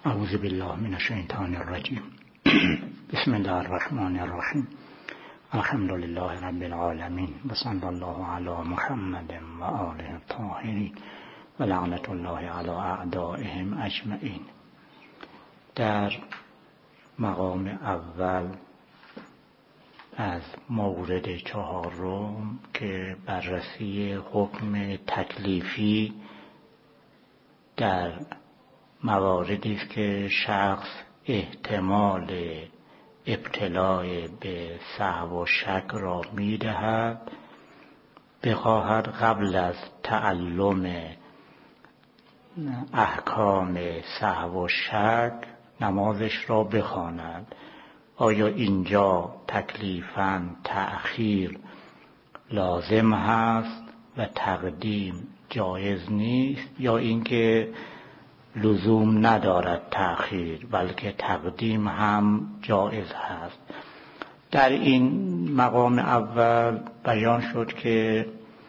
اعوذ بالله من الشیطان الرجیم. بسم الله الرحمن الرحیم. الحمد لله رب العالمین و صلی الله علی محمد و آله الطاهرین و لعنت الله علی اعدائهم اجمعین. در مقام اول از مورد چهارم که بررسی حکم تکلیفی در مواردی است که شخص احتمال ابتلاء به سهو و شک را می‌دهد، بخواهد قبل از تعلم احکام سهو و شک نمازش را بخواند. آیا اینجا تکلیفاً تأخیر لازم هست و تقدیم جایز نیست، یا اینکه لزوم ندارد تأخیر بلکه تقدیم هم جایز هست؟ در این مقام اول بیان شد که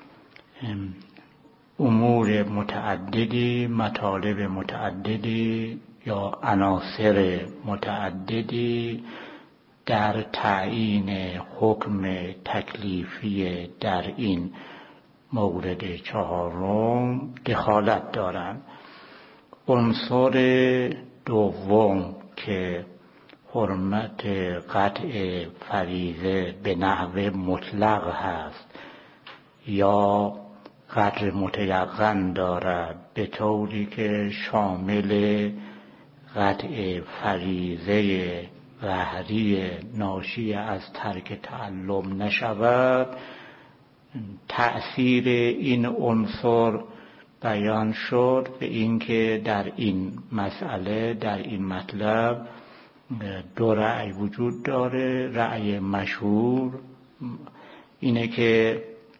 امور متعددی، مطالب متعددی یا عناصر متعددی در تعیین حکم تکلیفی در این مورد چهارم دخالت دارند. عنصر دوم که حرمت قطع فریضه به نحو مطلق هست یا قدر متیقن دارد، به طوری که شامل قطع فریضه قهری ناشی از ترک تعلم نشود، تأثیر این عنصر بیان شد به اینکه در این مسئله، در این مطلب دو رأی وجود داره. رأی مشهور اینه که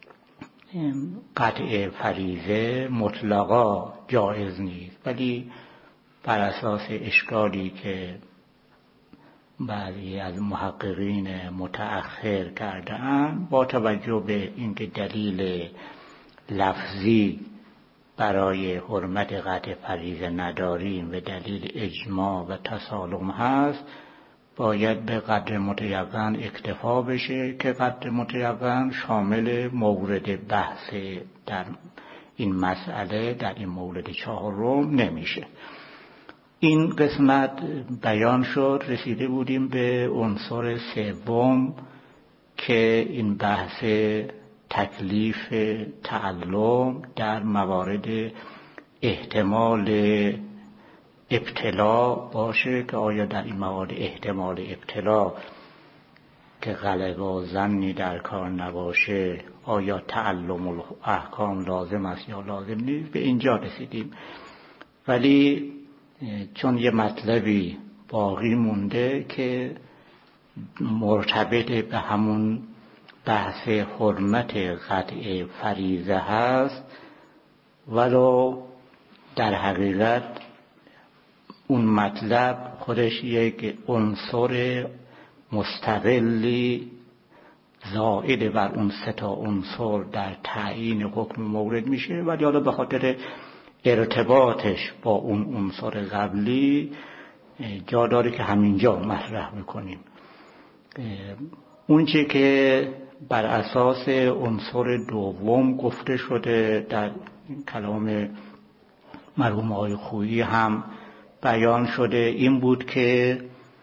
قطع فریضه مطلقا جایز نیست، ولی بر اساس اشکالی که بعضی از محققین متأخر کرده‌اند، با توجه به اینکه دلیل لفظی برای حرمت قطع فریضه نداریم و دلیل اجماع و تسالم هست، باید به قدر متیقن اکتفا بشه که قدر متیقن شامل مورد بحث در این مسئله، در این مورد چهارم نمیشه. این قسمت بیان شد، رسیده بودیم به عنصر سوم که این بحث تکلیف تعلم در موارد احتمال ابتلا باشه، که آیا در این موارد احتمال ابتلا که غلبه و ظنی در کار نباشه، آیا تعلم احکام لازم است یا لازم نیست. به اینجا رسیدیم، ولی چون یه مطلبی باقی مونده که مرتبط به همون بحث حرمت قطع فریضه هست، ولو در حقیقت اون مطلب خودش یک عنصر مستقلی زائد بر اون سه تا عنصر در تعیین حکم مورد میشه، ولی حالا به خاطر ارتباطش با اون عنصر قبلی جا داره که همینجا مطرح بکنیم. اون چه که بر اساس عنصر دوم گفته شده در کلام مرحوم آقای خویی هم بیان شده، این بود که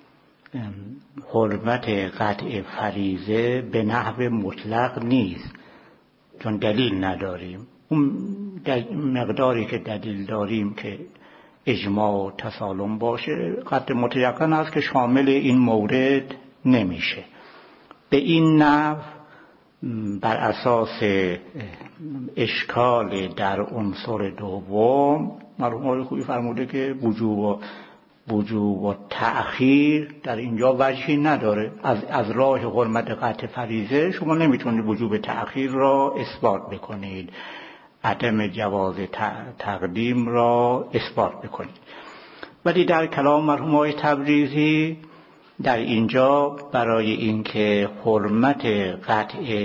حرمت قطع فریضه به نحو مطلق نیست، چون دلیل نداریم. اون مقداری که دلیل داریم که اجماع و تسالم باشه، قطع متیقن است که شامل این مورد نمیشه. به این نحو بر اساس اشکال در عنصر دوم مرحوم آقای خویی فرموده که وجوب و تأخیر در اینجا وجهی نداره. از راه حرمت قطع فریضه شما نمیتونید وجوب تأخیر را اثبات بکنید، عدم جواز تقدیم را اثبات بکنید. ولی در کلام مرحوم آقای تبریزی در اینجا برای اینکه حرمت قطع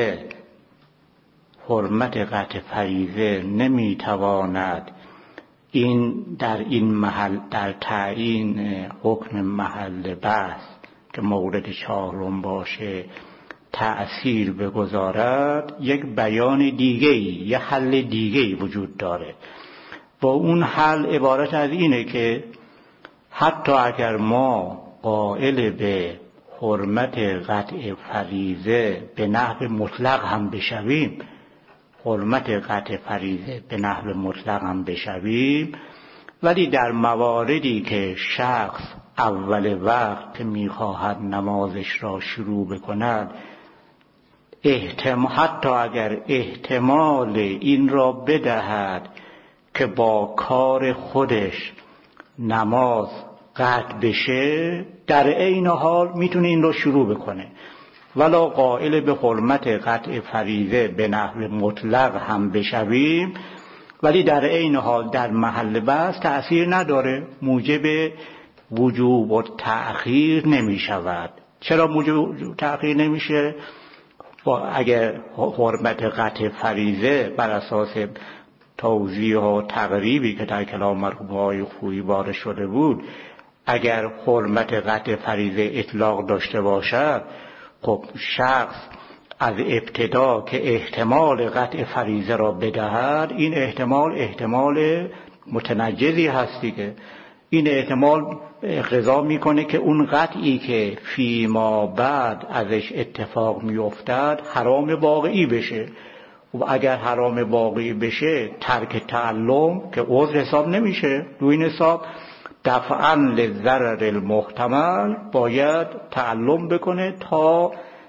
فریضه نمیتواند این در این محل در تعیین حکم محل بحث که مورد چهارم باشه تأثیر بگذارد، یک بیان دیگه‌ای، یک حل دیگه‌ای وجود داره. با اون حل عبارت از اینه که حتی اگر ما قائل به حرمت قطع فریضه به نحو مطلق هم بشویم، حرمت قطع فریضه به نحو مطلق هم بشویم، ولی در مواردی که شخص اول وقت میخواهد نمازش را شروع بکند، حتی اگر احتمال این را بدهد که با کار خودش نماز قطع بشه، در عین حال میتونه این رو شروع بکنه. ولا قائل به حرمت قطع فریضه به نحو مطلق هم بشویم، ولی در عین حال در محل بحث تأثیر نداره، موجب وجوب و تأخیر نمی شود. چرا موجب تأخیر نمیشه؟ اگر حرمت قطع فریضه بر اساس توضیح و تقریبی که در کلام مرحوم‌های خویی وارد شده بود، اگر حرمت قطع فریضه اطلاق داشته باشد، خب شخص از ابتدا که احتمال قطع فریضه را بدهد، این احتمال متنجزی هستی که این احتمال اقتضا میکنه که اون قطعی که فیما بعد ازش اتفاق میافتد حرام واقعی بشه. و اگر حرام واقعی بشه، ترک تعلم که عذر حساب نمیشه، رو این حساب دفعاً للضرر المحتمل باید تعلم بکنه تا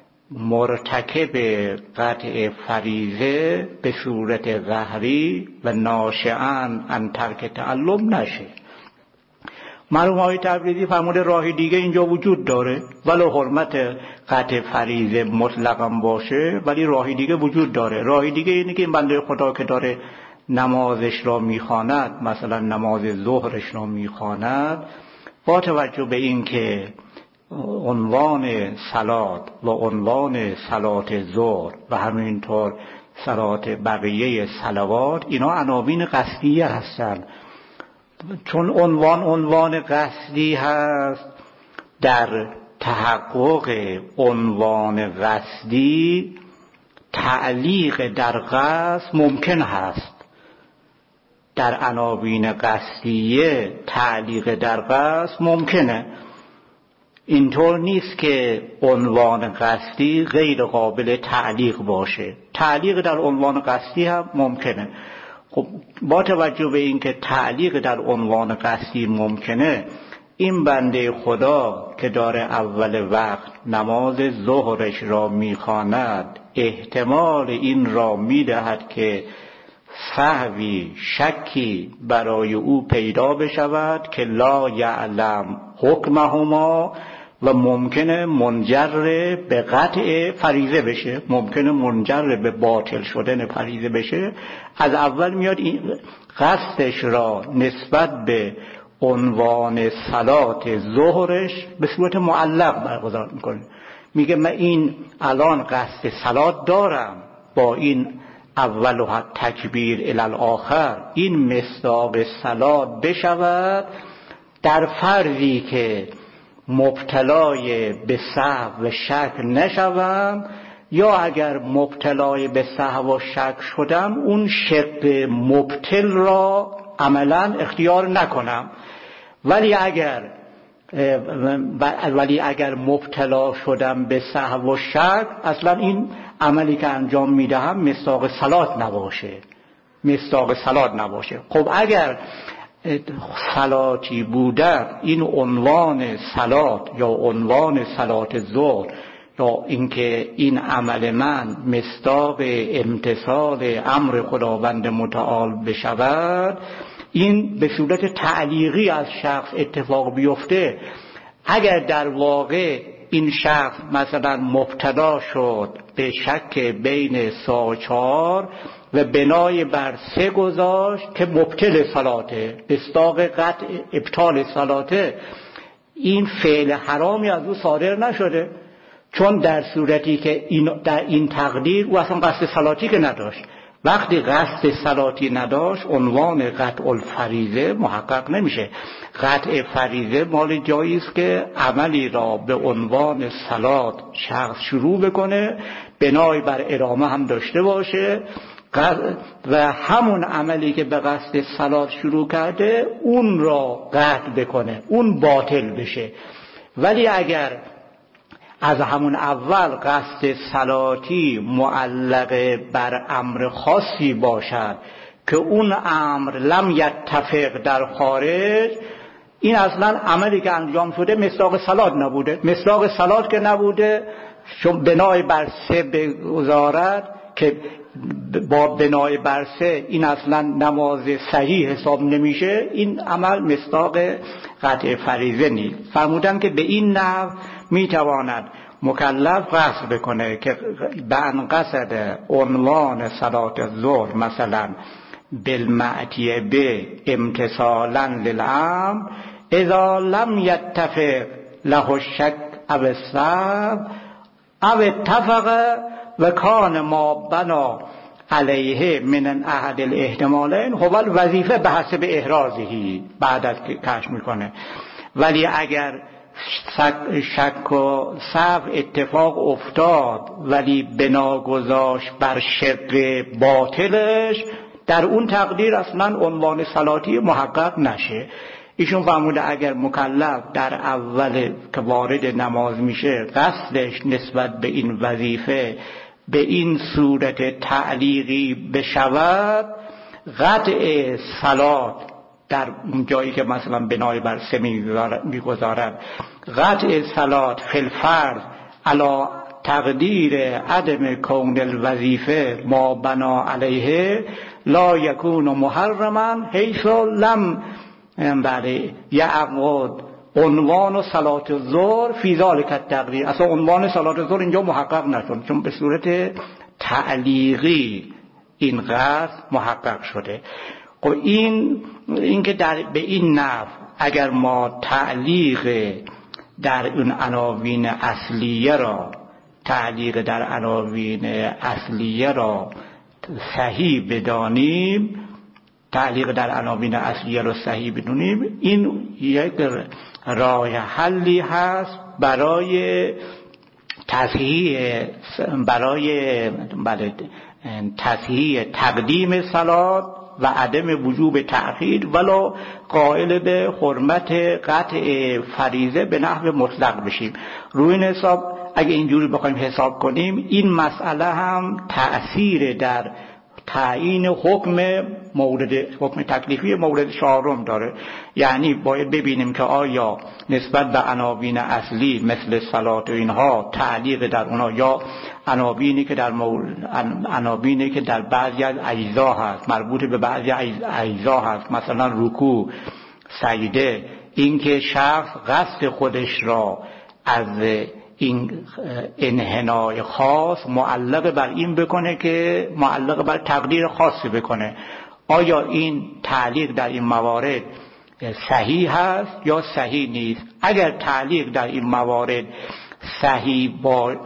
مرتکب قطع فریضه به صورت قهری و ناشئاً عن ترک تعلم نشه. مرحوم آقای تبریزی فرموده راه دیگه اینجا وجود داره، ولو حرمت قطع فریضه مطلقاً باشه، ولی راه دیگه وجود داره. راه دیگه اینه که این بنده خدا که داره نمازش را میخواند، مثلا نماز ظهرش را میخواند، با توجه به این که عنوان صلات و عنوان صلات ظهر و همینطور صلات بقیه صلوات اینا عناوین قصدیه هستند. چون عنوان قصدی هست، در تحقق عنوان قصدی تعلیق در قصد ممکن هست. در عناوین قصدیه تعلیق در قصد ممکنه. اینطور نیست که عنوان قصدی غیر قابل تعلیق باشه. تعلیق در عنوان قصدی هم ممکنه. خب با توجه به این که تعلیق در عنوان قصدی ممکنه، این بنده خدا که داره اول وقت نماز ظهرش را میخواند، احتمال این را میدهد که سهوی شکی برای او پیدا بشود که لا یعلم حکمهما و ممکنه منجر به قطع فریضه بشه، ممکنه منجر به باطل شدن فریضه بشه. از اول میاد این قصدش را نسبت به عنوان صلات ظهرش به صورت معلق برگزار میکنه. میگه من این الان قصد صلات دارم، با این اول و تکبیر الی الاخر این مصداق صلات بشود، در فرضی که مبتلای به سهو و شک نشوم، یا اگر مبتلای به سهو و شک شدم اون شق مبتل را عملا اختیار نکنم. ولی اگر مبتلا شدم به سهو و شک، اصلا این عملی که انجام میدهم مصداق صلات نباشه. خب اگر صلاتی بوده، این عنوان صلات یا عنوان صلات ظهر، یا اینکه این عمل من مصداق امتثال امر خداوند متعال بشود، این به صورت تعلیقی از شخص اتفاق بیفته. اگر در واقع این شخص مثلا مبتلا شد به شک بین 3 و 4 و بنای بر 3 گذاشت که مبتل صلاته، مصداق قطع ابطال صلاته، این فعل حرامی از او صادر نشده، چون در صورتی که در این تقدیر او اصلا قصد صلاتی که نداشت. وقتی قصد صلاتی نداشت عنوان قطع الفریضه محقق نمیشه. قطع فریضه مال جایی است که عملی را به عنوان صلات شخص شروع بکنه، بنای بر ادامه هم داشته باشه و همون عملی که به قصد صلات شروع کرده اون را قطع بکنه، اون باطل بشه. ولی اگر از همون اول قصد صلاتی معلق بر امر خاصی باشد که اون امر لم یتفق در خارج، این اصلا عملی که انجام شده مصداق صلات نبوده. مصداق صلات که نبوده، چون بنای بر سه بگذارد که با بنای بر سه این اصلا نماز صحیح حساب نمیشه، این عمل مصداق قطع فریضه نیست. فرمودن که به این نحو میتواند مکلف قصد بکنه که به ان قصد عنوان صلات الظهر مثلا بالمعتیه به امتثالا للامر اذا لم یتفق له الشک او السهو او اتفق و کان ما بنا علیه من احد الاحتمالین هو الوظیفه به حسب احرازهی، بعد از که کشف میکنه. ولی اگر شک و سهو اتفاق افتاد ولی بنا گذاشت بر شق باطلش، در اون تقدیر اصلا عنوان صلاتی محقق نشه. ایشون فرموده اگر مکلف در اول که وارد نماز میشه قصدش نسبت به این وظیفه به این صورت تعلیقی بشود، قطع صلات در جایی که مثلا بنای بر سه میگذارد، قطع صلات فی الفرض علی تقدیر عدم کون الوظیفه ما بنا علیه لا یکون محرما حیث لم یعقد عنوان صلات الظهر فی ذلک التقدیر. اصلا عنوان صلات الظهر اینجا محقق نشد، چون به صورت تعلیقی این قصد محقق شده. خب این که به این نحو اگر ما تعلیق در اون عناوین اصلیه را صحیح بدانیم، این یک راه حلی هست برای تصحیح تقدیم صلات و عدم وجوب تأخیر، ولو قائل به حرمت قطع فریضه به نحو مطلق بشیم. روی این حساب اگه اینجوری بخوایم حساب کنیم، این مسئله هم تأثیر در تعیین حکم تکلیفی مورد چهارم داره. یعنی باید ببینیم که آیا نسبت به عناوین اصلی مثل صلات و اینها تعلیق در اونها، یا عناوینی که در بعضی از اجزا هست، مربوط به بعضی اجزا هست، مثلا رکوع، سجده، اینکه شخص قصد خودش را از این انحنای خاص معلق بر این بکنه که معلق بر تقدیر خاصی بکنه، آیا این تعلیق در این موارد صحیح هست یا صحیح نیست؟ اگر تعلیق در این موارد صحیح با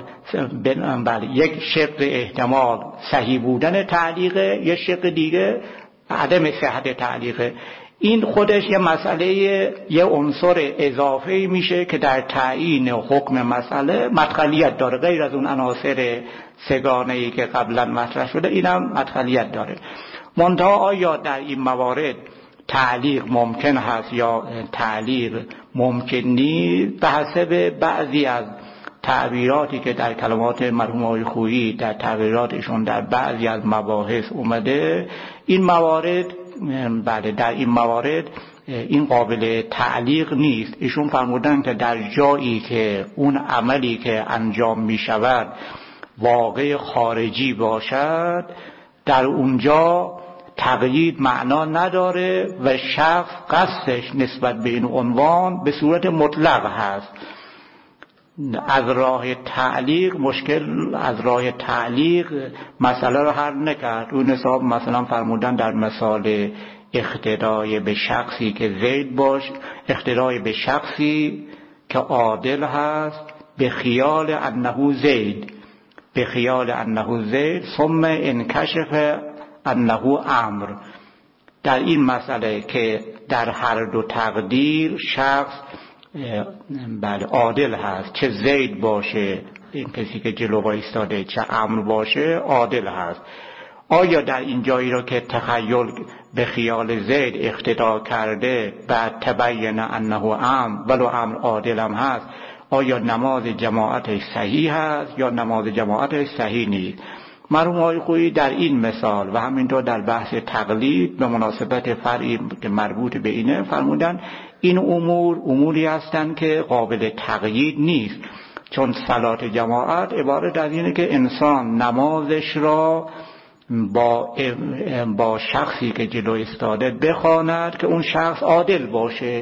یک شق احتمال صحیح بودن تعلیقه، یک شق دیگه عدم صحت تعلیقه، این خودش یه مسئله، یه عنصر اضافی میشه که در تعیین حکم مسئله مدخلیت داره، غیر از اون عناصر سگانه‌ای که قبلا مطرح شده اینم مدخلیت داره. منتها آیا در این موارد تعلیق ممکن هست یا تعلیق ممکن نیست؟ به حسب بعضی از تعبیراتی که در کلمات مرحوم آقای خویی در تعبیراتشون در بعضی از مباحث اومده، این موارد در این موارد این قابل تعلیق نیست. ایشون فرمودن که در جایی که اون عملی که انجام می شود واقع خارجی باشد، در اونجا تقیید معنا نداره و شخص قصدش نسبت به این عنوان به صورت مطلق هست. از راه تعلیق مسئله رو حل نکرد. اون حساب مثلا فرمودن در مثال اقتدای به شخصی که زید باش، اقتدای به شخصی که عادل هست به خیال انه زید ثم انکشف انه امر. در این مسئله که در هر دو تقدیر شخص بله عادل هست، چه زید باشه این کسی که جلو ایستاده، چه امر باشه عادل هست. آیا در این جایی را که تخیل به خیال زید اقتدا کرده بعد تبین انه امر ولو امر عادل هم هست، آیا نماز جماعتش صحیح هست یا نماز جماعتش صحیح نیست؟ مرحوم آقای خویی در این مثال و همینطور در بحث تقلید به مناسبت فرعی که مربوط به اینه فرمودن این اموری هستند که قابل تقیید نیست، چون صلات جماعت عبارت از اینه که انسان نمازش را با شخصی که جلو ایستاده بخواند که اون شخص عادل باشه.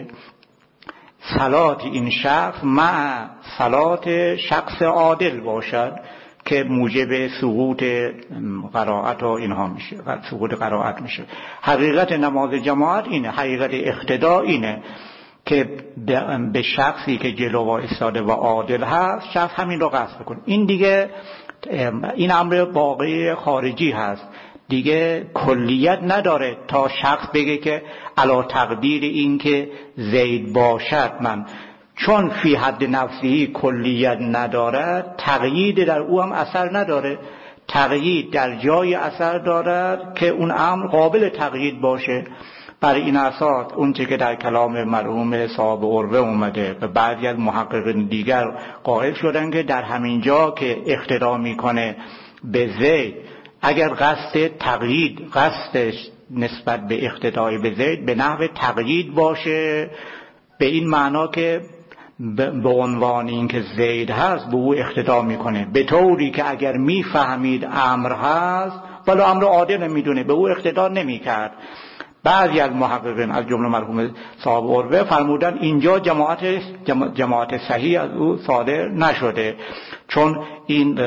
صلات این شخص مع صلات شخص عادل باشد که موجب سقوط قرائت و اینها میشه، سقوط قرائت میشه. حقیقت نماز جماعت اینه، حقیقت اقتدا اینه که به شخصی که جلو ایستاده و عادل هست شخص همین رو قصد کنه. این دیگه این امر واقعی خارجی هست، دیگه کلیت نداره تا شخص بگه که علی تقدیر این که زید باشد من، چون فی حد نفسی کلیت ندارد تقیید در او هم اثر نداره. تقیید در جای اثر دارد که اون امر قابل تقیید باشه. برای این اساس اون چه که در کلام مرحوم صاحب عروه اومده و بعضی از محققین دیگر قائل شدن که در همین جا که اقتدا میکنه به زید، اگر قصد تقیید قصدش نسبت به اقتدای به زید به نحو تقیید باشه، به این معنا که به عنوان این که زید هست به او اقتدا میکنه، به طوری که اگر میفهمید امر هست ولی امر عادل میدونه به او اقتدا نمیکرد. بعضی از محققین از جمله مرحوم صاحب عروه فرمودن اینجا جماعت صحیح از او صادر نشده، چون این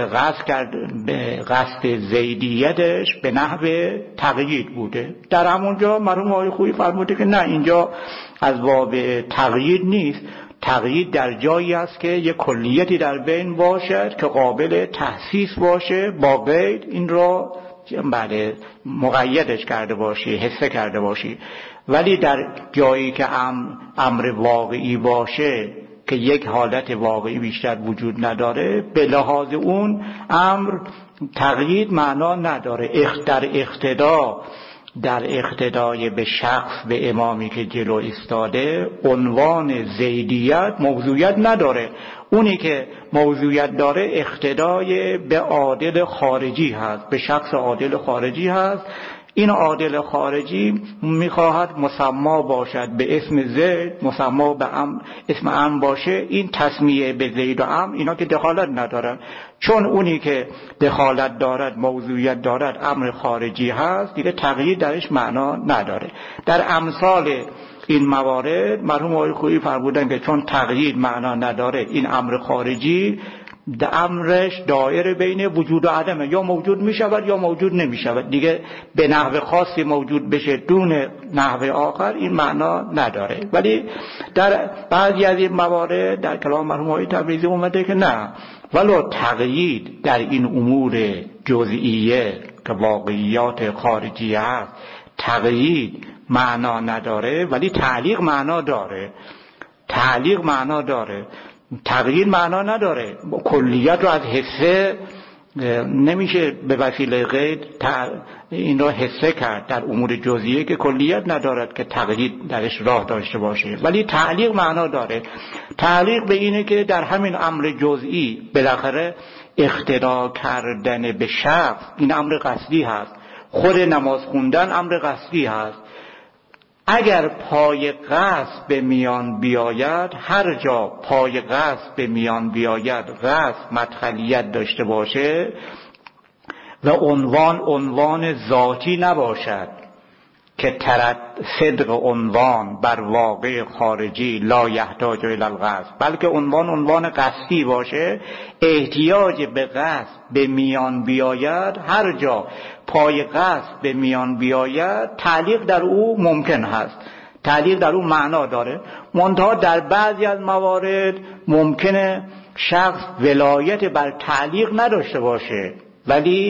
قصد زیدیتش به نحو تقیید بوده. در همونجا مرحوم آقای خویی فرموده که نه، اینجا از باب تقیید نیست، تقیید در جایی است که یک کلیتی در بین باشد که قابل تحسیس باشه با قید این را بله مقیدش کرده باشی، حسه کرده باشی. ولی در جایی که امر واقعی باشه که یک حالت واقعی بیشتر وجود نداره، به لحاظ اون امر تقیید معنا نداره. در اقتدای به شخص به امامی که جلو ایستاده عنوان زیدیت موضوعیت نداره. اونی که موضوعیت داره اقتدای به عادل خارجی هست، به شخص عادل خارجی هست. این عادل خارجی میخواهد مسما باشد به اسم زید، مسما به اسم ام باشه. این تسمیه به زید و ام اینا که دخالت ندارن، چون اونی که دخالت دارد موضوعیت دارد امر خارجی هست، دیگه تغییر درش معنا نداره. در امثال این موارد مرحوم آقای خویی فرمودن که چون تغییر معنا نداره، این امر خارجی امرش دایره بین وجود و عدمه، یا موجود می شود یا موجود نمی شود، دیگه به نحو خاصی موجود بشه دون نحو آخر این معنا نداره. ولی در بعضی از این موارد در کلام مرحوم آقای تبریزی اومده که نه، ولو تقیید در این امور جزئیه که واقعیات خارجی هست تقیید معنا نداره، ولی تعلیق معنا داره. تعلیق معنا داره، تغییر معنا نداره. کلیت رو از حسه نمیشه به وسیله قید این را حسه کرد در امور جزئیه که کلیت ندارد که تغییر درش راه داشته باشه، ولی تعلیق معنا داره. تعلیق به اینه که در همین امر جزئی بالاخره اقتدا کردن به شخص این امر قصدی هست، خود نماز خوندن امر قصدی هست. اگر پای قصد به میان بیاید، هر جا پای قصد به میان بیاید قصد مدخلیت داشته باشه و عنوان ذاتی نباشد که صدق عنوان بر واقع خارجی لا یحتاج الی القصد، بلکه عنوان قصدی باشه، احتیاج به قصد به میان بیاید، هر جا پای قصد به میان بیاید تعلیق در او ممکن هست، تعلیق در او معنا داره. منتها در بعضی از موارد ممکنه شخص ولایت بر تعلیق نداشته باشه، ولی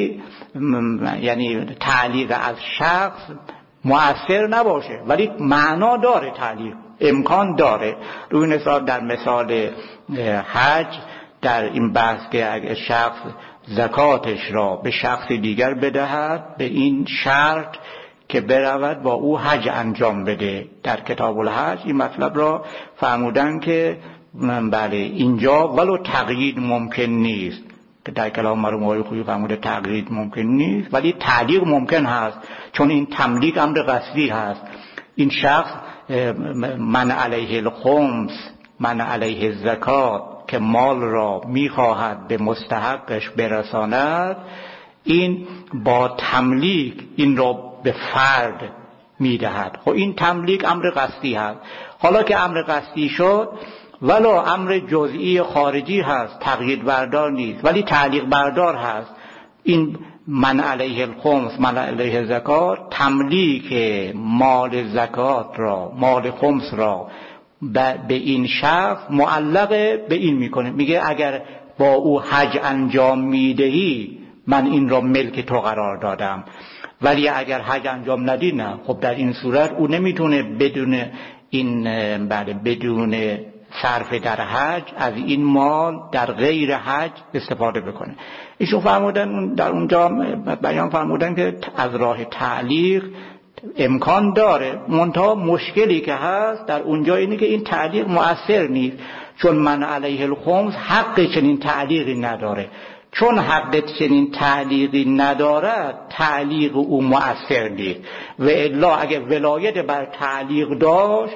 یعنی تعلیق از شخص مؤثر نباشه، ولی معنا داره، تعلیق امکان داره. روی این حساب در مثال حج در این بحث که اگر شخص زکاتش را به شخص دیگر بدهد به این شرط که برود با او حج انجام بده، در کتاب الحج این مطلب را فرمودن که بله اینجا ولو تقیید ممکن نیست، که در کلام مرحوم آقای خویی فرموده تقیید ممکن نیست، ولی تعلیق ممکن هست، چون این تملیک امر قصدی هست. این شخص من علیه الخمس من علیه الزکات که مال را میخواهد به مستحقش برساند، این با تملیک این را به فرد میدهد. خب این تملیک امر قصدی هست. حالا که امر قصدی شد ولو امر جزئی خارجی هست، تقیید بردار نیست ولی تعلیق بردار هست. این من علیه الخمس من علیه زکات تملیک مال زکات را، مال خمس را به این شخص معلق به این میکنه، میگه اگر با او حج انجام میدهی من این را ملک تو قرار دادم، ولی اگر حج انجام ندی نه. خب در این صورت او نمیتونه بدون این بدون صرف در حج از این مال در غیر حج استفاده بکنه. ایشون فرمودن در اونجا بیان فرمودن که از راه تعلیق امکان داره، منتها مشکلی که هست در اونجا اینه که این تعلیق مؤثر نیست، چون من علیه الخمس حق چنین تعلیقی نداره. چون حق چنین تعلیقی ندارد تعلیق او مؤثر نیست، و الا اگه ولایت بر تعلیق داشت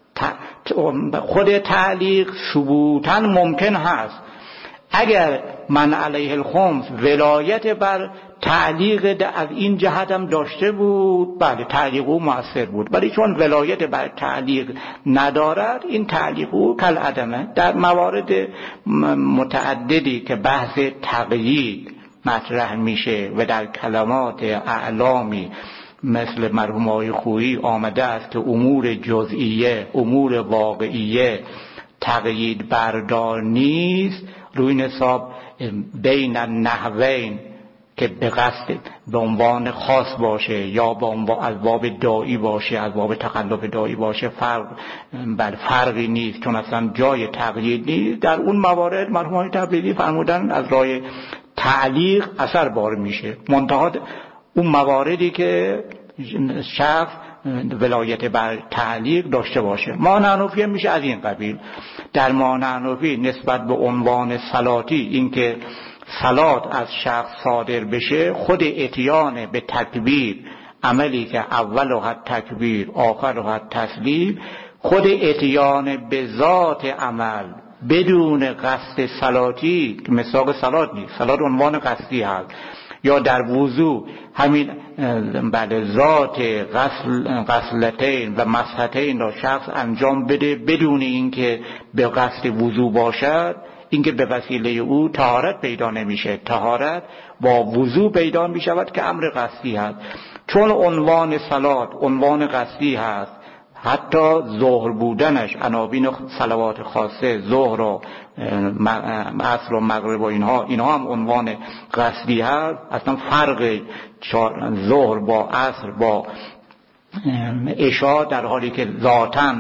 خود تعلیق ثبوتاً ممکن هست. اگر من علیه الخمس ولایت بر تعلیق از این جهت هم داشته بود بله تعلیق او مؤثر بود، ولی چون ولایت بر تعلیق ندارد این تعلیق او کالعدمه. در موارد متعددی که بحث تقیید مطرح میشه و در کلمات اعلامی مثل مرحوم آقای خویی آمده است که امور جزئیه امور واقعیه تقیید بردار نیست، روی این حساب بین النحوین که به قصد به عنوان خاص باشه یا از باب داعی باشه از باب تخلف داعی باشه فرقی نیست، چون اصلا جای تقیید نیست. در اون موارد مرحوم آقای تبریزی فرمودن از راه تعلیق اثر بار میشه، منتها اون مواردی که شخص ولایت بر تعلیق داشته باشه. مانع حنفی میشه از این قبیل. در مانع حنفی نسبت به عنوان صلاتی اینکه صلات از شخص صادر بشه، خود اتیان به تکبیر، عملی که اولها تکبیر آخرها تسلیم، خود اتیان به ذات عمل بدون قصد صلاتی که مساق صلات نیست، صلات عنوان قصدی هست، یا در وضو همین بعد ذات غسلتین و مسحتین را شخص انجام بده بدون اینکه به قصد وضو باشد، اینکه به وسیله او طهارت پیدا نمیشه، طهارت با وضو پیدا میشود که امر قصدی هست. چون عنوان صلات عنوان قصدی هست، حتی ظهر بودنش عناوین صلوات خاصه ظهر و عصر و مغرب و اینها هم عنوان قصدی هست. اصلا فرق ظهر با عصر با عشاء در حالی که ذاتاً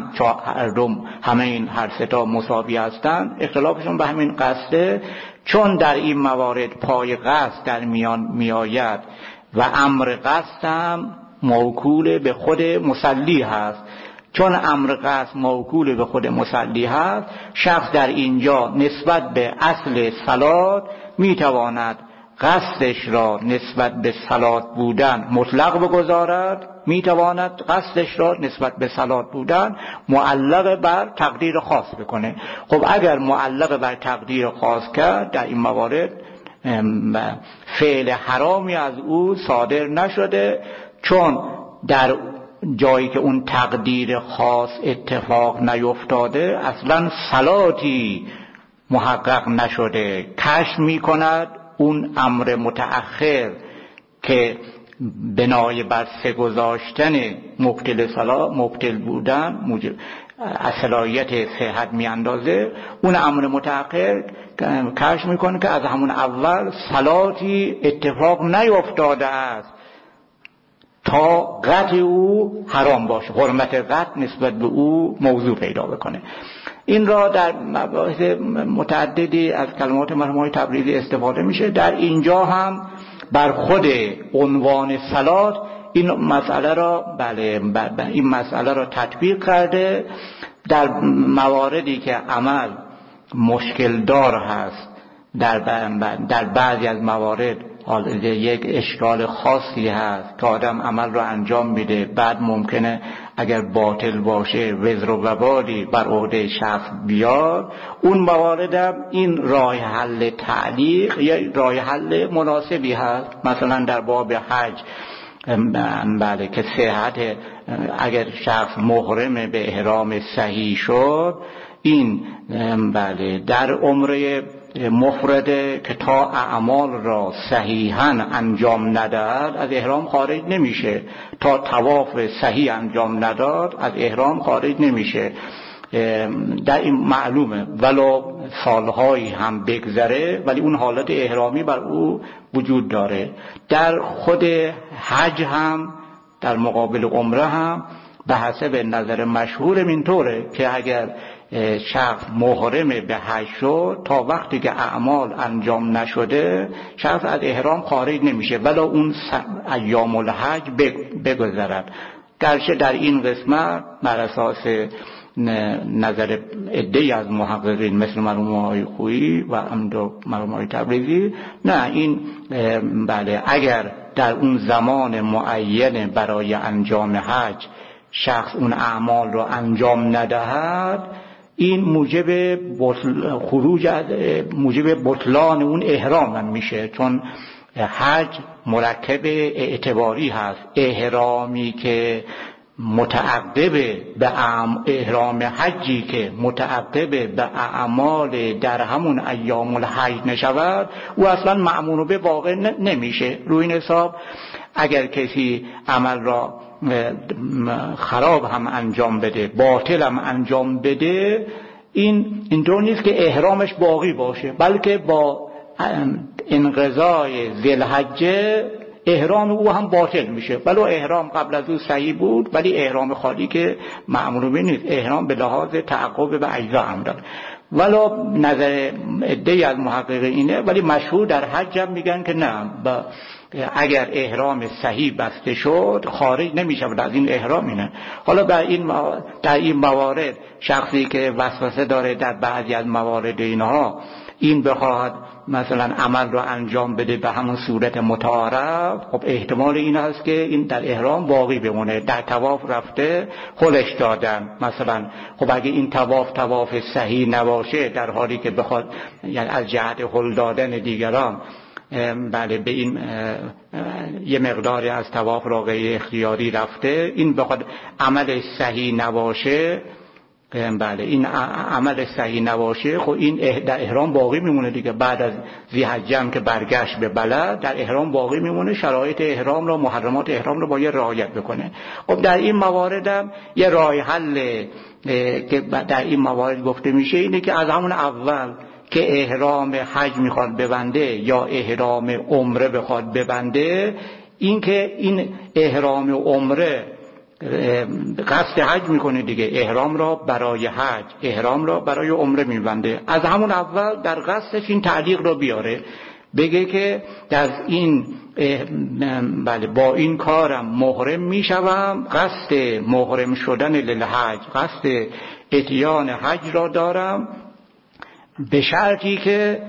هر سه تا مساوی هستند، اختلافشون به همین قصده. چون در این موارد پای قصد در میان میآید و امر قصد هم موکول به خود مصلی هست، چون امر قصد موکول به خود مصلی هست، شخص در اینجا نسبت به اصل صلات میتواند قصدش را نسبت به صلات بودن مطلق بگذارد، میتواند قصدش را نسبت به صلات بودن معلق بر تقدیر خاص بکنه. خب اگر معلق بر تقدیر خاص کرد، در این موارد فعل حرامی از او صادر نشده، چون در جایی که اون تقدیر خاص اتفاق نیفتاده اصلا صلاتی محقق نشده. کشف میکند اون امر متأخر که بنای بر سه گذاشتن مبطل صلاح مبطل بودن موجب از صلاحیت صحت میاندازه، اون امر متأخر کشف میکنه که از همون اول صلاتی اتفاق نیفتاده است تا قطع او حرام باشه، حرمت قطع نسبت به او موضوع پیدا بکنه. این را در مباحث متعددی از کلمات مرحوم تبریزی استفاده میشه. در اینجا هم بر خود عنوان صلات این مسئله را این مسئله را تطبیق کرده. در مواردی که عمل مشکل دار هست، در بعضی از موارد یک اشکال خاصی هست که آدم عمل رو انجام میده، بعد ممکنه اگر باطل باشه وزر و وبالی بر عهده شخص بیاد، اون موارد هم این راه حل تعلیق یا راه حل مناسبی هست. مثلا در باب حج که صحت، اگر شخص محرم به احرام صحیح شد، این در عمره مفرده که تا اعمال را صحیحاً انجام نداد از احرام خارج نمیشه، تا طواف صحیح انجام نداد از احرام خارج نمیشه. در این معلومه ولو سالهایی هم بگذره ولی اون حالت احرامی بر او وجود داره. در خود حج هم در مقابل عمره هم به حسب نظر مشهور اینطوره که اگر شخص محرم به حج شد تا وقتی که اعمال انجام نشده شخص از احرام خارج نمیشه ولو اون ایام الحج بگذرد. گرچه در این قسمت بر اساس نظر عده‌ای از محققین مثل مرحوم آقای خویی و مرحوم آقای تبریزی، نه این اگر در اون زمان معین برای انجام حج شخص اون اعمال رو انجام ندهد، این موجب بطلان اون احرام هم میشه، چون حج مرکب اعتباری هست. احرامی که متعقب به احرام حجی که متعقب به اعمال در همون ایام الحج نشود او اصلا مأمون به واقع نمیشه. روی این حساب اگر کسی عمل را خراب هم انجام بده، باطل هم انجام بده، اینطور نیست که احرامش باقی باشه، بلکه با انقضای ذوالحجه احرام او هم باطل میشه. ولو احرام قبل از او صحیح بود ولی احرام خالی که معمول به نیست، احرام به لحاظ تعقب به اجزا هم داره. ولو نظر عده‌ای از محققین اینه، ولی مشهور در حج هم میگن که نه، اگر احرام صحیح بسته شد خارج نمیشه از این احرام. اینه حالا در این موارد شخصی که وسوسه داره در بعضی از موارد اینها این بخواهد مثلا عمل رو انجام بده به همون صورت متعارف، خب احتمال این هست که این در احرام باقی بمونه. در طواف رفته خلش دادن مثلا، خب اگه این طواف صحیح نباشه در حالی که بخواد یعنی از جهت هل دادن دیگران به این یه مقداری از طواف را غیر اختیاری رفته، این بخواد عمل صحیح نباشه، این عمل صحیح نباشه، خب این در احرام باقی میمونه دیگه. بعد از ذی‌حجه که برگشت به بلد در احرام باقی میمونه، شرایط احرام رو، محرمات احرام رو باید رعایت بکنه. خب در این موارد هم یه راه حل که در این موارد گفته میشه اینه که از همون اول که احرام حج میخواد ببنده یا احرام عمره بخواد ببنده، این که این احرام عمره قصد حج میکنه دیگه، احرام را برای حج، احرام را برای عمره میبنده، از همون اول در قصدش این تعلیق را بیاره، بگه که در این با این کارم محرم میشوم، قصد محرم شدن للحج، قصد اتیان حج را دارم، به شرطی که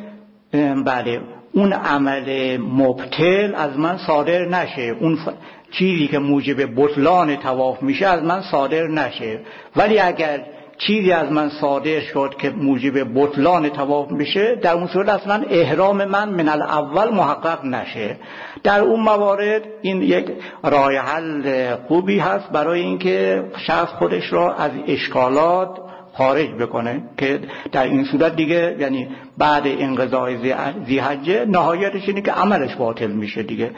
اون عمل مبطل از من صادر نشه، اون چیزی که موجب بطلان طواف میشه از من صادر نشه. ولی اگر چیزی از من صادر شد که موجب بطلان طواف میشه، در اون صورت اصلا احرام من الاول محقق نشه. در اون موارد این یک راه حل خوبی هست برای اینکه شخص خودش را از اشکالات خارج بکنه که در این صورت دیگه یعنی بعد انقضای ذی‌حجه نهایتش اینه که عملش باطل میشه دیگه.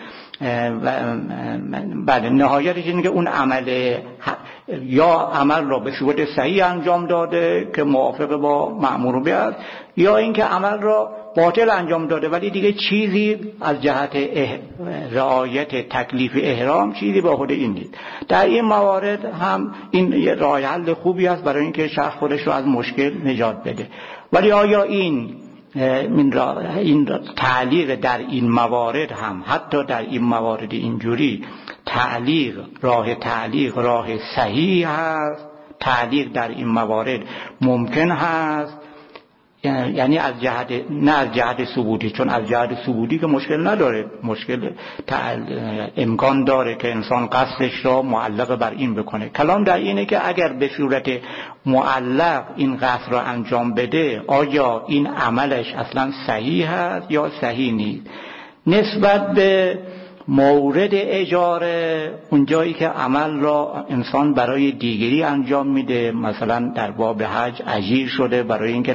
بعد نهایتش اینه که اون عمل یا عمل را به صورت صحیح انجام داده که موافق با مأمور به است، یا اینکه عمل را باطل انجام داده ولی دیگه چیزی از جهت رعایت تکلیف احرام چیزی به خود این نیست. در این موارد هم این راه حل خوبی است برای اینکه شخص خودش رو از مشکل نجات بده. ولی آیا این تعلیق در این موارد هم، حتی در این موارد اینجوری راه صحیح هست؟ تعلیق در این موارد ممکن هست؟ یعنی نه از جهت ثبوتی، چون از جهت ثبوتی که مشکل نداره، امکان داره که انسان قصدش را معلق بر این بکنه. کلام در اینه که اگر به صورت معلق این قصد را انجام بده آیا این عملش اصلا صحیح هست یا صحیح نیست. نسبت به مورد اجاره، اونجایی که عمل را انسان برای دیگری انجام میده، مثلا در باب حج اجیر شده برای اینکه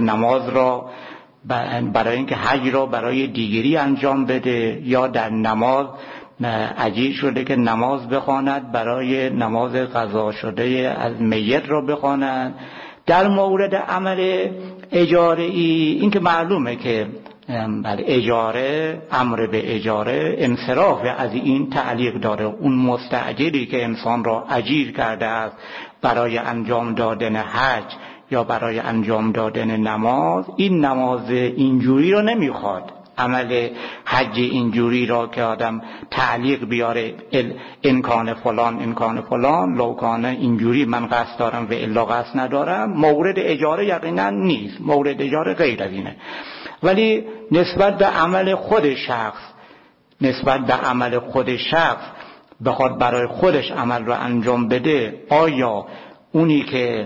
حج را برای دیگری انجام بده، یا در نماز اجیر شده که نماز بخواند، برای نماز قضا شده از میت را بخواند. در مورد عمل اجاره ای این که معلومه که اجاره، امر به اجاره انصراف از این تعلیق داره. اون مستأجری که انسان را اجیر کرده است برای انجام دادن حج یا برای انجام دادن نماز، این نماز اینجوری رو نمیخواد، عمل حج اینجوری را که آدم تعلیق بیاره انکان فلان لوکانه اینجوری من قصد دارم و الا قصد ندارم، مورد اجاره یقینا نیست، مورد اجاره غیر از اینه. ولی نسبت به عمل خود شخص بخواد برای خودش عمل رو انجام بده، آیا اونی که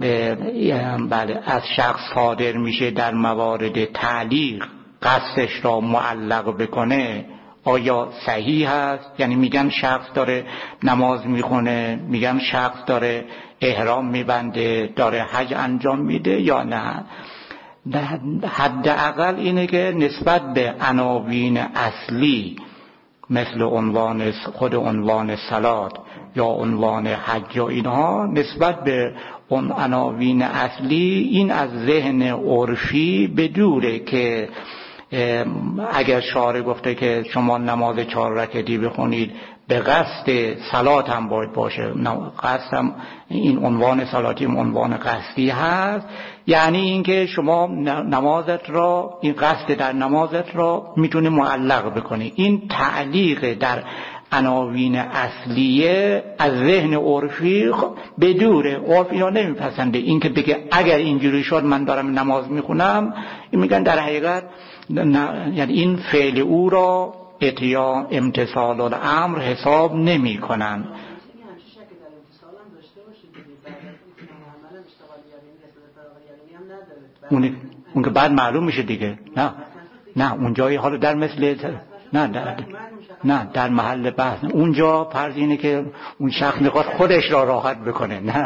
از شخص صادر میشه در موارد تعلیق قصدش را معلق بکنه آیا صحیح هست؟ یعنی میگن شخص داره نماز میخونه، میگن شخص داره احرام میبنده، داره حج انجام میده یا نه؟ حداقل اینه که نسبت به عناوین اصلی مثل خود عنوان صلات یا عنوان حج یا اینها، نسبت به اون عناوین اصلی این از ذهن عرفی بدوره که اگر شارع گفته که شما نماز 4 رکعتی بخونید به قصد صلات هم باید باشه، قصد هم این عنوان صلاتی عنوان قصدی هست، یعنی اینکه شما نمازت را، این قصد در نمازت را میتونه معلق بکنی. این تعلیق در عناوین اصلیه از ذهن عرفی بدوره، عرف اینا نمیپسنده. این که بگه اگر اینجوری شد من دارم نماز میخونم، این میگن در حقیقت یعنی این فعل او را اتیا امتثال الامر حساب نمی کنن. اون که بعد معلوم میشه دیگه. نه اونجایی حالا در مثل نه در محل بحث اونجا فرض اینه که اون شخص میخواد خودش را راحت بکنه. نه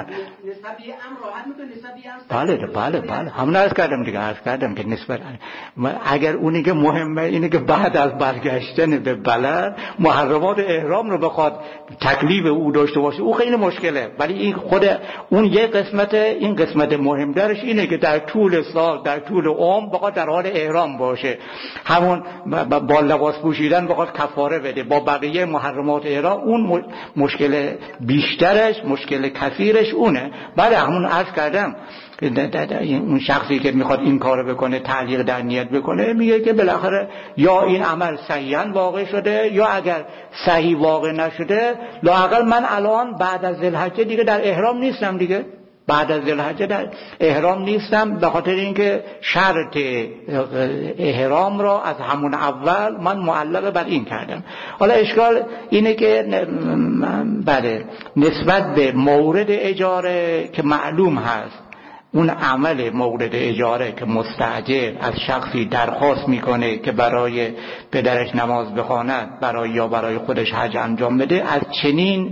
بله همون عرض کردم که نسبت اگر اونی که مهمه اینه که بعد از برگشتن به بلد محرمات احرام رو بخواد تکلیف او داشته باشه، او خیلی مشکله. ولی این خود اون یه قسمت، این قسمت مهمترش اینه که در طول سال، در طول عمر بخواد در حال احرام باشه، همون با لباس پوشیدن بخواد کفاره بده، با بقیه محرمات احرام اون مشکل بیشترش، مشکل کثیرش اونه. بعد همون عرض کردم اون شخصی که میخواد این کارو بکنه، تعلیق در نیت بکنه، میگه که بالاخره یا این عمل صحیحاً واقع شده، یا اگر صحیح واقع نشده لااقل من الان بعد از ذوالحجه دیگه در احرام نیستم دیگه، بعد از ذوالحجه در احرام نیستم، به خاطر اینکه شرط احرام را از همون اول من معلق بر این کردم. حالا اشکال اینه که بله نسبت به مورد اجاره که معلوم هست، اون عمل مورد اجاره که مستأجر از شخصی درخواست میکنه که برای پدرش نماز بخواند، برای خودش حج انجام بده، از چنین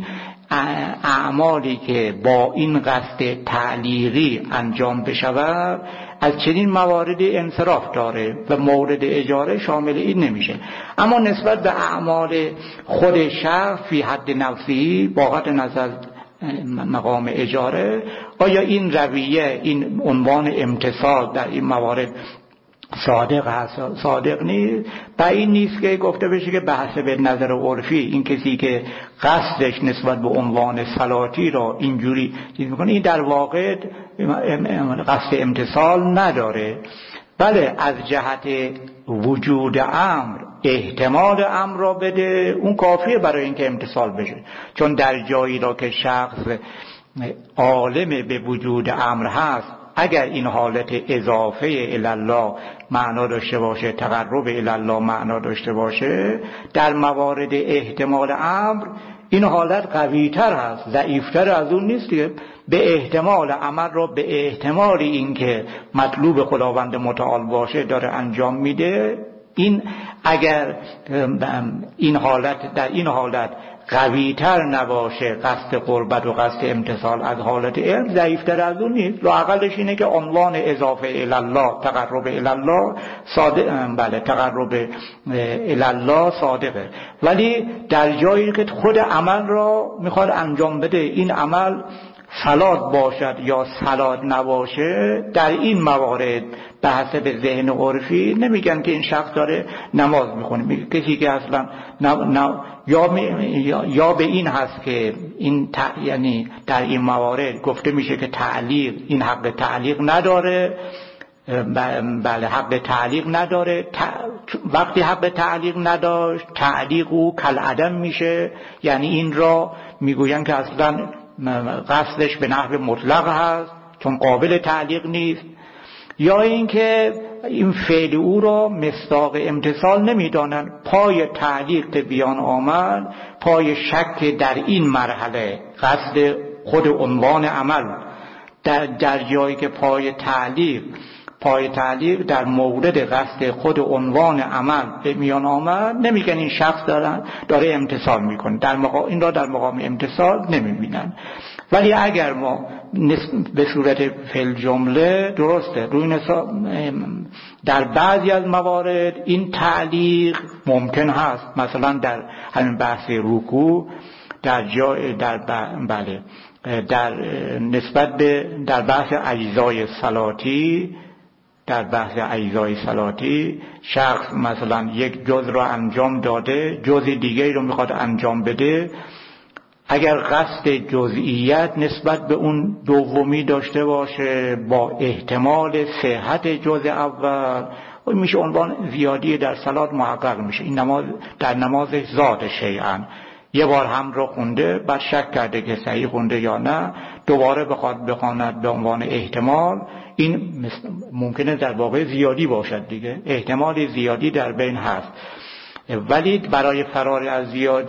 اعمالی که با این قصد تعلیقی انجام بشود از چنین موارد انصراف داره و مورد اجاره شامل این نمیشه. اما نسبت به اعمال خود شخص فی حد نفسی با قطع نظر مقام اجاره، آیا این رویه، این عنوان امتصال در این موارد صادق هست صادق نیست؟ و این نیست که گفته بشه که به حسب نظر عرفی این کسی که قصدش نسبت به عنوان صلاتی را اینجوری چیز میکنه، این در واقع قصد امتصال نداره. بله، از جهت وجود امر احتمال امر را بده، اون کافیه برای اینکه امتصال بشه. چون در جایی را که شخص عالم به وجود امر هست، اگر این حالت اضافه الی الله معنا داشته باشه، تقرب الی الله معنا داشته باشه، در موارد احتمال امر این حالت قوی‌تر هست، ضعیف‌تر از اون نیست که به احتمال عمل را به احتمال اینکه مطلوب خداوند متعال باشه داره انجام میده. این اگر این حالت در این حالت قوی‌تر نباشه، قصد قربت و قصد امتصال از حالت علم ضعیف‌تر از اون نیست. لااقلش اینه که عنوان اضافه الی الله، تقرب الی الله صادق، بله تقرب الی الله صادقه، ولی در جایی که خود عمل را میخواد انجام بده، این عمل صلات باشد یا صلات نباشه، در این موارد به حسب ذهن عرفی نمیگن که این شخص داره نماز میخونه. میگه کسی که اصلا یا به این هست که این یعنی در این موارد گفته میشه که تعلیق، این حق تعلیق نداره. بله، حق تعلیق نداره. وقتی حق تعلیق نداشت، تعلیق او کالعدم میشه، یعنی این را میگوین که اصلا قصدش به نحو مطلق هست چون قابل تعلیق نیست. یا اینکه این فعل او را مصداق امتصال نمیدانند. پای تعلیق که بیان آمد، پای شک در این مرحله قصد خود عنوان عمل، در جایی که پای تعلیق در مورد قصد خود عنوان عمل به میان آمد، نمیگن این شخص داره امتصال میکنه، این را در مقام امتصال نمیبینن. ولی اگر ما به صورت فعل جمله درسته روی در بعضی از موارد این تعلیق ممکن هست، مثلا در همین بحث رکوع، در بحث اجزای صلاتی، در بحث اجزای صلاتی شخص مثلا یک جز را انجام داده، جز دیگری رو میخواد انجام بده، اگر قصد جزئیت نسبت به اون دومی داشته باشه با احتمال صحت جز اول، میشه عنوان زیادی در صلات محقق میشه. این نماز در نمازش زاد شیئا، یه بار هم رو خونده، بعد شک کرده که صحیح خونده یا نه، دوباره بخواد بخواند به عنوان احتمال، این ممکنه در واقع زیادی باشد دیگه، احتمال زیادی در بین هست. ولی برای فرار از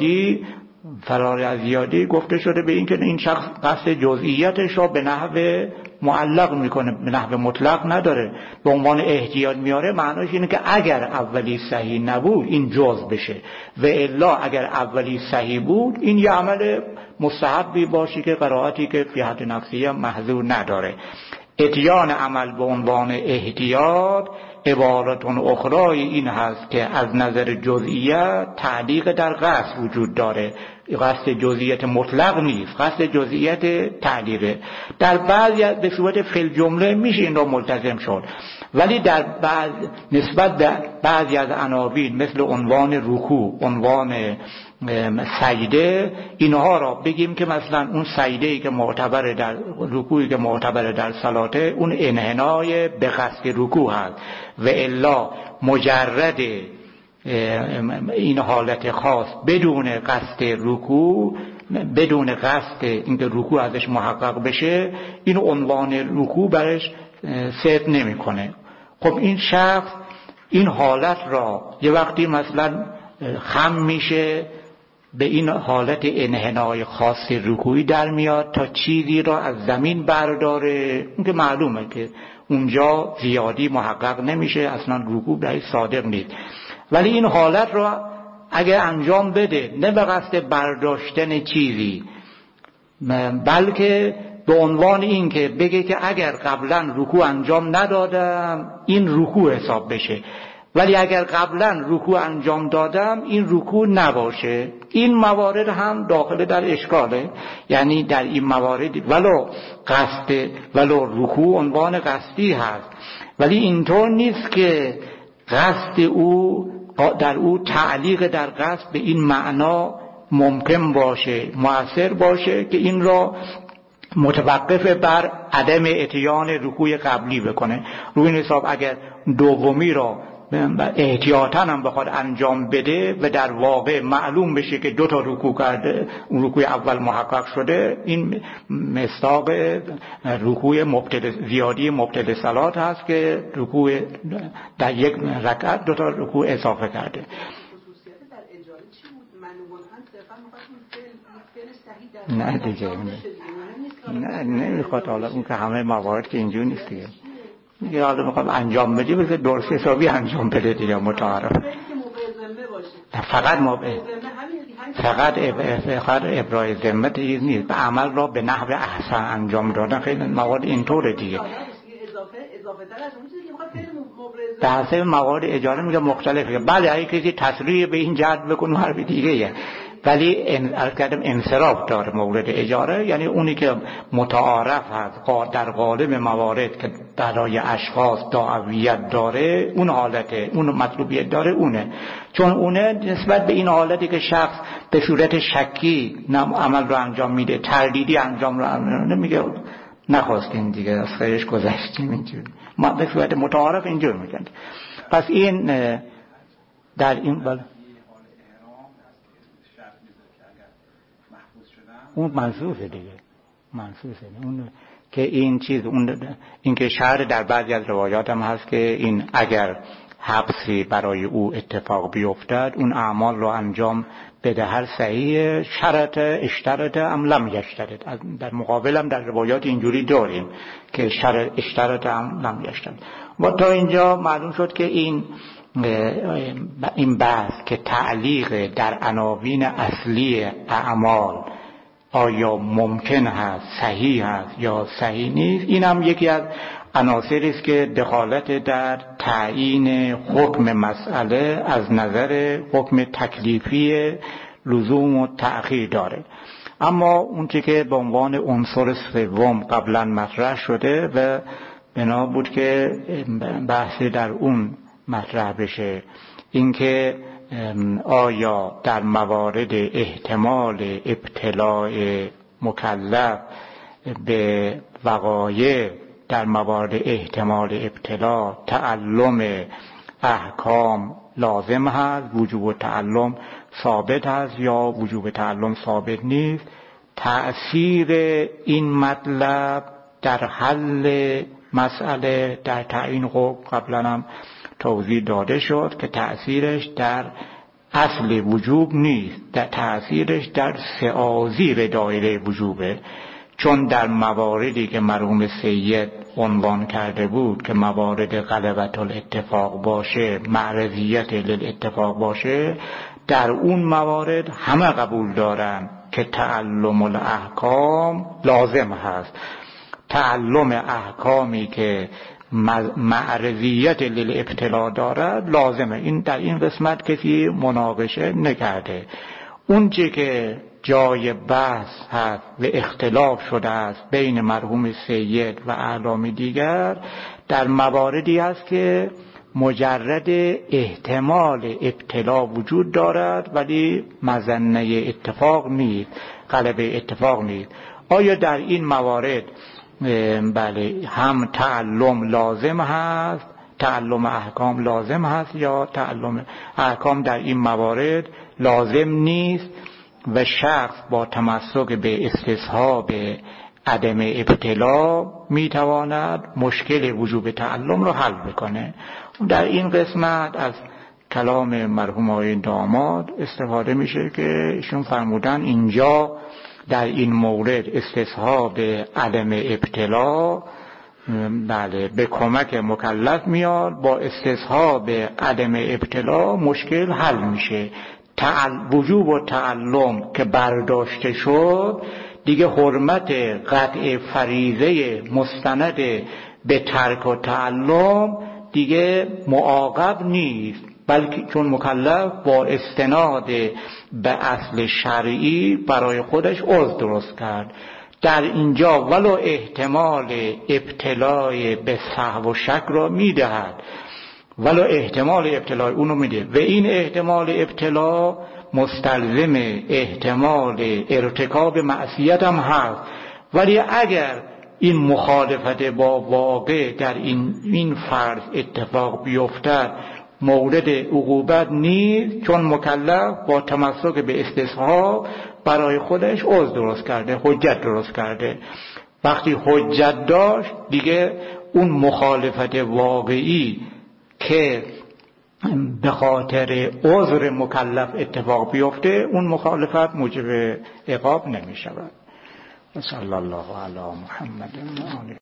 زیادی گفته شده به این که این شخص قصد جزئیاتش را به نحو معلق میکنه، به نحو مطلق نداره، به عنوان احتیاط میاره. معناش اینه که اگر اولی صحیح نبود این جز بشه، و الا اگر اولی صحیح بود این یه عمل مستحبی باشه که قرائتی که فی حد نفسیه محظور نداره. اتیان عمل به عنوان احتیاط عبارتون اخرای این هست که از نظر جزئیت تعلیق در قصد وجود داره، قصد جزئیت مطلق نیست، قصد جزئیت تعلیقه. در بعضی به صورت فعل جمله میشه این را ملتزم شد، ولی در نسبت به بعضی از عناوین مثل عنوان رکوع، عنوان سجده، اینها را بگیم که مثلا اون سجده‌ای که معتبر در رکوعی که معتبر در صلاته اون انحنای به قصد رکوع هست، و الا مجرد این حالت خاص بدون قصد رکوع، بدون قصد اینکه رکوع ازش محقق بشه، این عنوان رکوع برش صدق نمیکنه. خب این شخص این حالت را یه وقتی مثلا خم میشه، به این حالت انحنای خاص رکوعی در میاد تا چیزی را از زمین برداره، اون که معلومه که اونجا زیادی محقق نمیشه، اصلا رکوع برای صادق نیست. ولی این حالت را اگر انجام بده نه به قصد برداشتن چیزی، بلکه به عنوان این که بگه که اگر قبلا رکوع انجام ندادم این رکوع حساب بشه، ولی اگر قبلا رکوع انجام دادم این رکوع نباشه. این موارد هم داخل در اشکاله، یعنی در این موارد ولو رکوع عنوان قصدی هست، ولی اینطور نیست که قصد او در او تعلیق در قصد به این معنا ممکن باشه، مؤثر باشه که این را متوقف بر عدم اتیان رکوع قبلی بکنه. روی این حساب اگر دومی را احتیاطاً هم بخواد انجام بده و در واقع معلوم بشه که 2 تا رکوع کرده، اون رکوع اول محقق شده، این مصداق رکوع زیادی مبطل صلات هست که رکوع در یک رکعت 2 تا رکوع اضافه کرده. نه دیگه نه نمیخواد، حالا اون که همه موارد که اینجور نیست دیگه. میگه حالا میخوام انجام بدی بذار درست حسابی انجام بده دیگه، متعارف. فقط ابراز ذمه چیز نیست، به عمل را به نحو احسن انجام دادن خیلی موارد اینطوره دیگه. در حسب موارد اجاره میگه مختلفه. بله اگه کسی تصریح به این جهت بکنه حرف دیگه، ولی انصراف داره مورد اجاره، یعنی اونی که متعارف هست در غالب موارد که برای اشخاص دعویت داره، اون حالته، اون مطلوبیت داره اونه، چون اونه نسبت به این حالتی که شخص به صورت شکی عمل رو انجام میده، تردیدی انجام رو نمیگه نخواستین دیگه از خیرش گذشتیم، اینجور ما به صورت متعارف اینجور میگن. پس این در این اون منصوصه دیگه، منصوصه اون که این چیز این که شرع در بعضی از روایات هم هست که این اگر حبسی برای او اتفاق بیفتد اون اعمال رو انجام بده، هر صحیح شرط اشترط ام لم یشترط. در مقابل هم در روایات اینجوری داریم که شرط اشترط ام لم یشترط. و تا اینجا معلوم شد که این بحث که تعلیق در عناوین اصلی اعمال آیا ممکن هست، صحیح هست یا صحیح نیست، این هم یکی از عناصری است که دخالت در تعیین حکم مسئله از نظر حکم تکلیفی لزوم و تأخیر داره. اما اون چیزی که به عنوان عنصر سوم قبلا مطرح شده و بنا بود که بحثی در اون مطرح بشه، اینکه آیا در موارد احتمال ابتلاء مکلف به وقایع، در مورد احتمال ابتلاء تعلم احکام لازم هست، وجوب تعلم ثابت هست یا وجوب تعلم ثابت نیست، تأثیر این مطلب در حل مسئله، در تعیین حکم قبلا هم توضیح داده شد که تأثیرش در اصل وجوب نیست، در تأثیرش در سعازیر دایره وجوبه، چون در مواردی که مرحوم سید عنوان کرده بود که موارد غلبت الاتفاق باشه، معرضیت للاتفاق باشه، در اون موارد همه قبول دارن که تعلم الاحکام لازم هست. تعلم احکامی که معرضیت للابتلاء دارد لازمه. این در این قسمت کسی مناقشه نکرده. اون چی که جای بحث هست و اختلاف شده است بین مرحوم سید و اعلام دیگر در مواردی است که مجرد احتمال ابتلا وجود دارد ولی مظنه اتفاق نیست، غلبه اتفاق نیست. آیا در این موارد بله هم تعلم لازم هست، تعلم احکام لازم هست، یا تعلم احکام در این موارد لازم نیست و شخص با تمسک به استصحاب عدم ابتلا میتواند مشکل وجوب تعلم رو حل بکنه. در این قسمت از کلام مرحوم آقای داماد استفاده میشه که ایشون فرمودن اینجا در این مورد استصحاب عدم ابتلا بله به کمک مکلف میاد، با استصحاب عدم ابتلا مشکل حل میشه. وجوب و تعلم که برداشته شد دیگه حرمت قطع فریضه مستند به ترک و تعلم دیگه معاقب نیست، بلکه چون مکلف با استناد به اصل شرعی برای خودش عذر درست کرد. در اینجا ولو احتمال ابتلای به سهو و شک را میدهد، ولو احتمال ابتلای اونو میده و این احتمال ابتلا مستلزم احتمال ارتکاب معصیت هم هست. ولی اگر این مخالفت با واقع در این فرض اتفاق بیفتد مورد عقوبت نیست، چون مکلف با تمسک به استصحاب برای خودش عذر درست کرده، حجت درست کرده. وقتی حجت داشت دیگه اون مخالفت واقعی که به خاطر عذر مکلف اتفاق بیفته اون مخالفت موجب عقاب نمی شود. صلی الله علی محمد و آله.